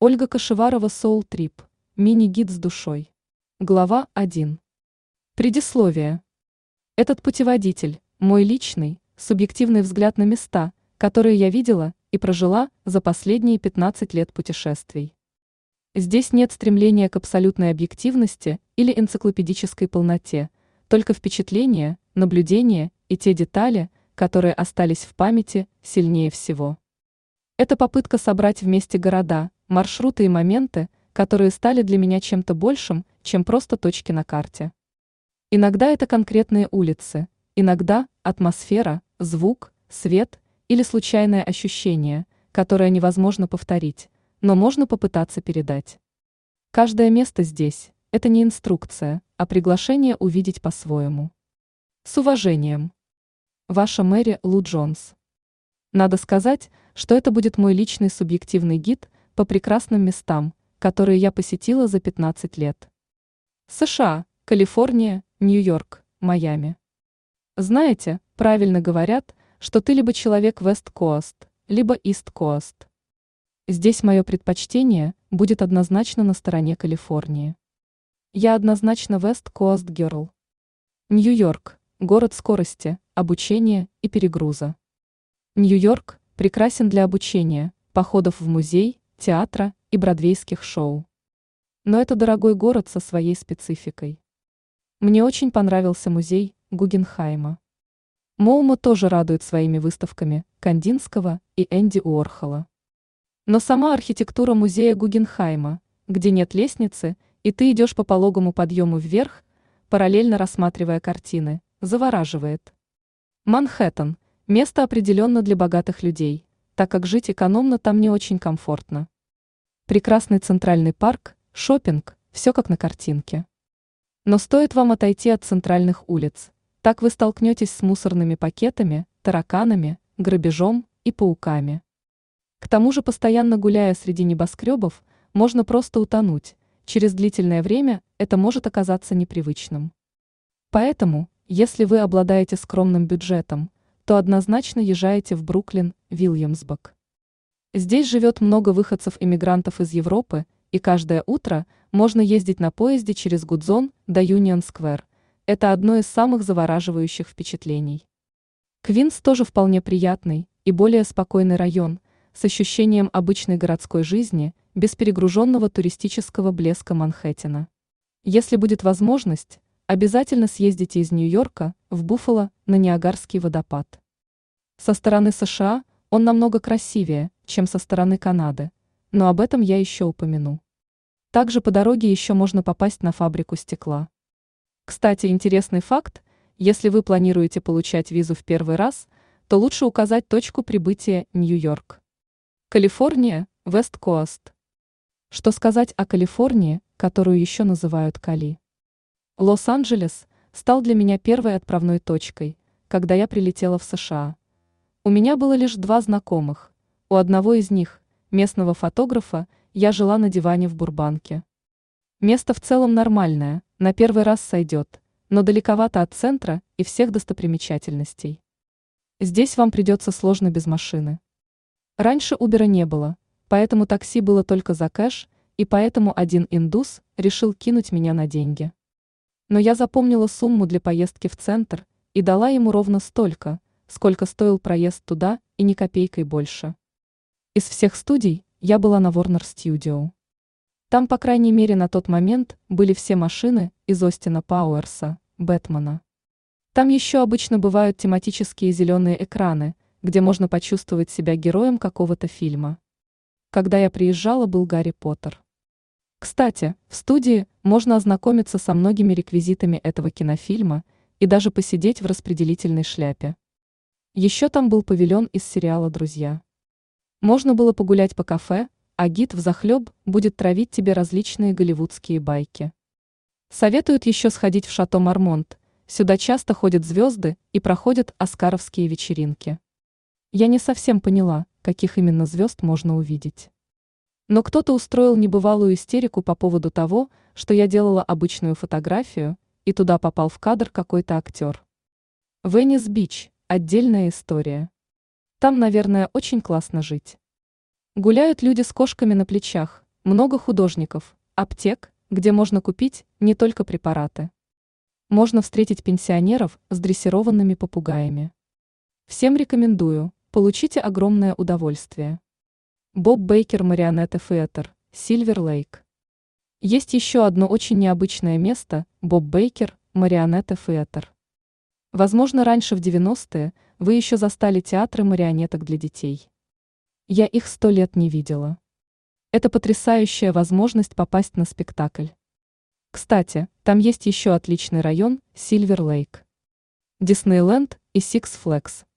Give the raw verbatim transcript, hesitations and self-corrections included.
Ольга Кашеварова Soul Trip. Мини-гид с душой. Глава один. Предисловие. Этот путеводитель – мой личный, субъективный взгляд на места, которые я видела и прожила за последние пятнадцать лет путешествий. Здесь нет стремления к абсолютной объективности или энциклопедической полноте, только впечатления, наблюдения и те детали, которые остались в памяти сильнее всего. Это попытка собрать вместе города, маршруты и моменты, которые стали для меня чем-то большим, чем просто точки на карте. Иногда это конкретные улицы, иногда атмосфера, звук, свет или случайное ощущение, которое невозможно повторить, но можно попытаться передать. Каждое место здесь – это не инструкция, а приглашение увидеть по-своему. С уважением. Ваша Мэри Лу Джонс. Надо сказать, что это будет мой личный субъективный гид по прекрасным местам, которые я посетила за пятнадцать лет. США, Калифорния, Нью-Йорк, Майами. Знаете, правильно говорят, что ты либо человек West Coast, либо East Coast. Здесь мое предпочтение будет однозначно на стороне Калифорнии. Я однозначно West Coast Girl. Нью-Йорк – город скорости, обучения и перегруза. Нью-Йорк прекрасен для обучения, походов в музей, театра и бродвейских шоу. Но это дорогой город со своей спецификой. Мне очень понравился музей Гугенхайма. МоМА тоже радует своими выставками Кандинского и Энди Уорхола. Но сама архитектура музея Гугенхайма, где нет лестницы, и ты идешь по пологому подъему вверх, параллельно рассматривая картины, завораживает. Манхэттен – место определенно для богатых людей, так как жить экономно там не очень комфортно. Прекрасный центральный парк, шопинг, все как на картинке. Но стоит вам отойти от центральных улиц, так вы столкнетесь с мусорными пакетами, тараканами, грабежом и пауками. К тому же, постоянно гуляя среди небоскребов, можно просто утонуть, через длительное время это может оказаться непривычным. Поэтому, если вы обладаете скромным бюджетом, то однозначно езжайте в Бруклин, Вильямсбург. Здесь живет много выходцев-иммигрантов из Европы, и каждое утро можно ездить на поезде через Гудзон до Юнион-сквер. Это одно из самых завораживающих впечатлений. Квинс тоже вполне приятный и более спокойный район, с ощущением обычной городской жизни, без перегруженного туристического блеска Манхэттена. Если будет возможность, обязательно съездите из Нью-Йорка в Буффало на Ниагарский водопад. Со стороны США он намного красивее, чем со стороны Канады, но об этом я еще упомяну. Также по дороге еще можно попасть на фабрику стекла. Кстати, интересный факт, если вы планируете получать визу в первый раз, то лучше указать точку прибытия Нью-Йорк. Калифорния, West Coast. Что сказать о Калифорнии, которую еще называют Кали? Лос-Анджелес стал для меня первой отправной точкой, когда я прилетела в США. У меня было лишь два знакомых. У одного из них, местного фотографа, я жила на диване в Бурбанке. Место в целом нормальное, на первый раз сойдет, но далековато от центра и всех достопримечательностей. Здесь вам придется сложно без машины. Раньше Убера не было, поэтому такси было только за кэш, и поэтому один индус решил кинуть меня на деньги. Но я запомнила сумму для поездки в центр и дала ему ровно столько, сколько стоил проезд туда и ни копейкой больше. Из всех студий я была на Warner Studio. Там, по крайней мере, на тот момент были все машины из Остина Пауэрса, Бэтмена. Там еще обычно бывают тематические зеленые экраны, где можно почувствовать себя героем какого-то фильма. Когда я приезжала, был Гарри Поттер. Кстати, в студии можно ознакомиться со многими реквизитами этого кинофильма и даже посидеть в распределительной шляпе. Еще там был павильон из сериала «Друзья». Можно было погулять по кафе, а гид взахлеб будет травить тебе различные голливудские байки. Советуют еще сходить в Шато Мармонт, сюда часто ходят звезды и проходят оскаровские вечеринки. Я не совсем поняла, каких именно звезд можно увидеть. Но кто-то устроил небывалую истерику по поводу того, что я делала обычную фотографию, и туда попал в кадр какой-то актер. Венес-Бич – отдельная история. Там, наверное, очень классно жить. Гуляют люди с кошками на плечах, Много художников, аптек, где можно купить не только препараты. Можно встретить пенсионеров с дрессированными попугаями. Всем рекомендую, получите огромное удовольствие. Боб Бейкер Марионетте Theatre, Сильвер Лейк. Есть еще одно очень необычное место – Боб Бейкер Марионетте Theatre. Возможно, раньше в девяностые вы еще застали театры марионеток для детей. Я их сто лет не видела. Это потрясающая возможность попасть на спектакль. Кстати, там есть еще отличный район Сильвер Лейк. Диснейленд и Six Flags.